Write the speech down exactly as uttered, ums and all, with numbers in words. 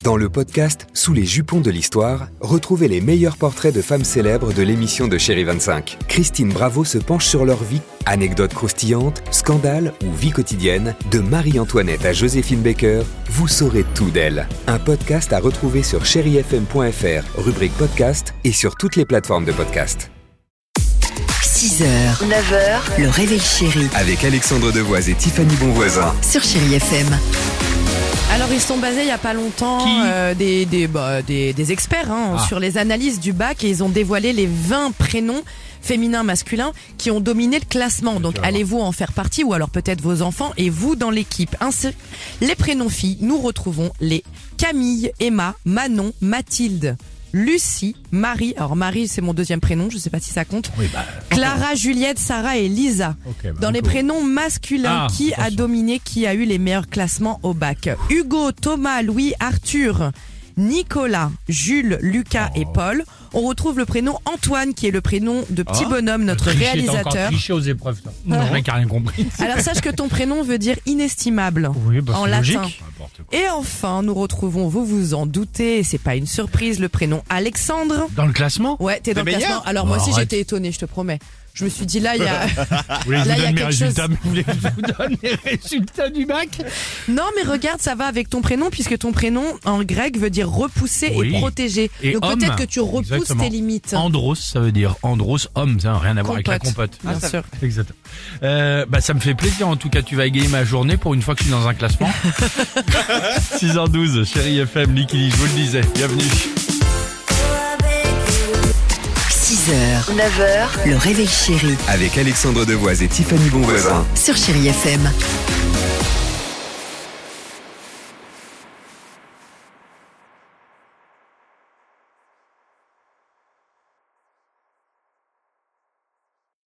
Dans le podcast Sous les jupons de l'histoire, retrouvez les meilleurs portraits de femmes célèbres de l'émission de Chérie vingt-cinq. Christine Bravo se penche sur leur vie, anecdotes croustillantes, scandales ou vie quotidienne. De Marie-Antoinette à Joséphine Baker, vous saurez tout d'elle. Un podcast à retrouver sur chéri f m point f r, rubrique podcast et sur toutes les plateformes de podcast. six heures, neuf heures, le réveil chéri. Avec Alexandre Devoise et Tiffany Bonvoisin. Sur Chéri F M. Alors ils sont basés il y a pas longtemps euh, des, des, bah, des, des experts hein, ah. sur les analyses du bac et ils ont dévoilé les vingt prénoms féminins masculins qui ont dominé le classement. Donc allez-vous en faire partie ou alors peut-être vos enfants et vous dans l'équipe. Ainsi, les prénoms filles, nous retrouvons les Camille, Emma, Manon, Mathilde, Lucie, Marie, alors Marie c'est mon deuxième prénom, je sais pas si ça compte, oui, bah, Clara, Juliette, Sarah et Lisa. Okay, bah, Dans les cool. prénoms masculins, ah, qui a dominé, qui a eu les meilleurs classements au bac? Hugo, Thomas, Louis, Arthur, Nicolas, Jules, Lucas oh. et Paul. On retrouve le prénom Antoine qui est le prénom de Petit ah, Bonhomme, notre triché, réalisateur. T'as encore triché aux épreuves, toi. Non, ah. j'ai rien compris. Alors sache que ton prénom veut dire inestimable oui, bah, en latin. Logique. Et enfin, nous retrouvons, vous vous en doutez, c'est pas une surprise, le prénom Alexandre. Dans le classement? Ouais, t'es dans le classement. Alors moi aussi j'étais étonnée, je te promets. Je me suis dit là, il y a. Vous voulez que je vous donne mes résultats, chose... mais vous voulez que je vous donne les résultats du bac? Non, mais regarde, ça va avec ton prénom, puisque ton prénom en grec veut dire repousser oui. et protéger. Et donc homme, peut-être que tu repousses exactement. tes limites. Andros, ça veut dire andros, homme, ça n'a rien à voir compote. avec la compote. Bien ah, sûr. Ça... Exactement. Euh, bah, ça me fait plaisir, en tout cas, tu vas égayer ma journée pour une fois que je suis dans un classement. six heures douze, Chéri F M, Likili, je vous le disais. Bienvenue. six heures, neuf heures, le réveil chéri. Avec Alexandre Devoise et Tiffany Bonvoisin. Sur Chéri F M.